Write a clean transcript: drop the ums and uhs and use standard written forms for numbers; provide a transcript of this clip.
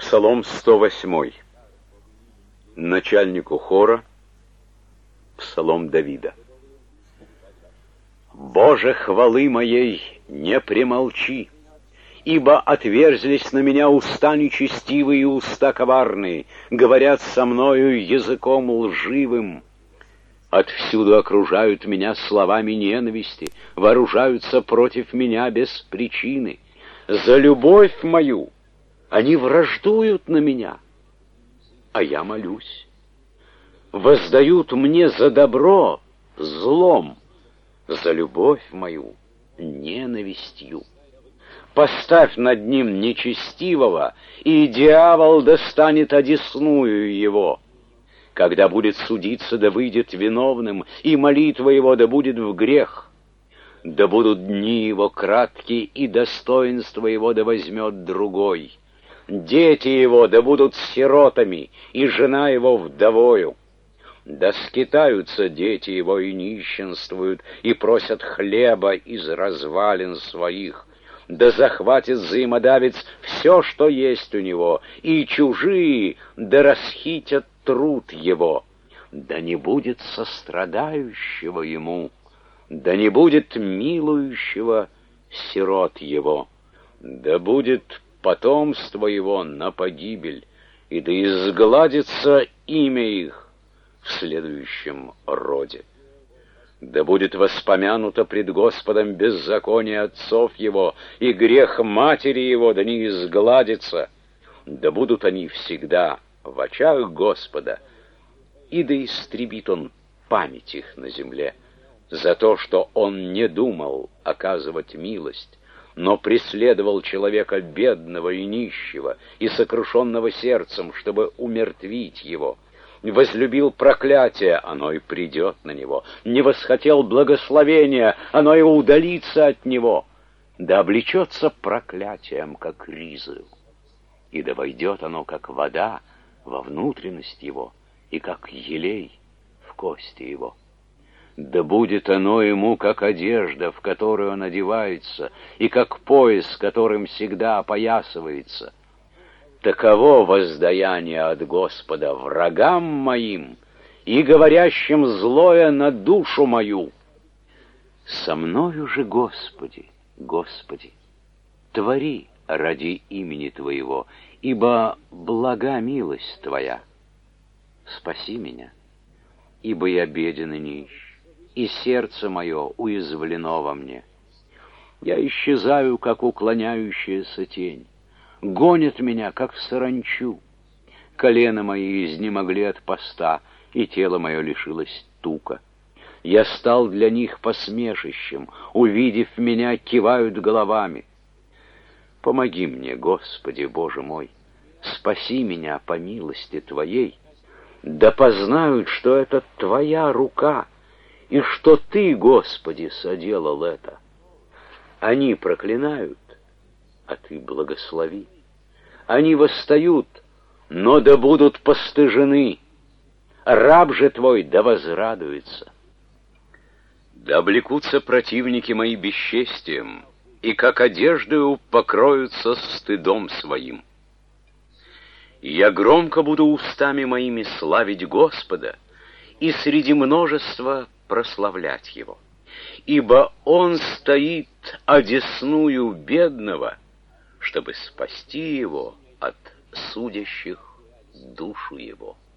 Псалом 108. Начальнику хора. Псалом Давида. «Боже, хвалы моей, не премолчи, ибо отверзлись на меня уста нечестивые и уста коварные, говорят со мною языком лживым. Отвсюду окружают меня словами ненависти, вооружаются против меня без причины. За любовь мою они враждуют на меня, а я молюсь. Воздают мне за добро злом, за любовь мою ненавистью. Поставь над ним нечестивого, и дьявол достанет одесную его. Когда будет судиться, да выйдет виновным, и молитва его да будет в грех. Да будут дни его краткие, и достоинство его да возьмет другой. Дети его да будут сиротами, и жена его вдовою. Да скитаются дети его и нищенствуют, и просят хлеба из развалин своих. Да захватит взаимодавец все, что есть у него, и чужие да расхитят труд его. Да не будет сострадающего ему, да не будет милующего сирот его. Да будет потомство его на погибель, и да изгладится имя их в следующем роде. Да будет воспомянуто пред Господом беззаконие отцов его, и грех матери его да не изгладится. Да будут они всегда в очах Господа, и да истребит он память их на земле, за то, что он не думал оказывать милость, но преследовал человека бедного и нищего, и сокрушенного сердцем, чтобы умертвить его. Возлюбил проклятие, оно и придет на него. Не восхотел благословения, оно и удалится от него. Да облечется проклятием, как ризою, и да войдет оно, как вода, во внутренность его, и как елей в кости его. Да будет оно ему, как одежда, в которую он одевается, и как пояс, которым всегда опоясывается. Таково воздаяние от Господа врагам моим и говорящим злое на душу мою. Со мною же, Господи, Господи, твори ради имени Твоего, ибо блага милость Твоя. Спаси меня, ибо я беден и нищ, и сердце мое уязвлено во мне. Я исчезаю, как уклоняющаяся тень. Гонят меня, как саранчу. Колена мои изнемогли от поста, и тело мое лишилось тука. Я стал для них посмешищем, увидев меня, кивают головами. Помоги мне, Господи, Боже мой, спаси меня по милости Твоей. Да познают, что это Твоя рука, и что Ты, Господи, соделал это. Они проклинают, а Ты благослови. Они восстают, но да будут постыжены. Раб же Твой да возрадуется. Да облекутся противники мои бесчестием, и как одеждою покроются стыдом своим. Я громко буду устами моими славить Господа, и среди множества прославлять Его. Ибо Он стоит одесную бедного, чтобы спасти его от судящих душу его.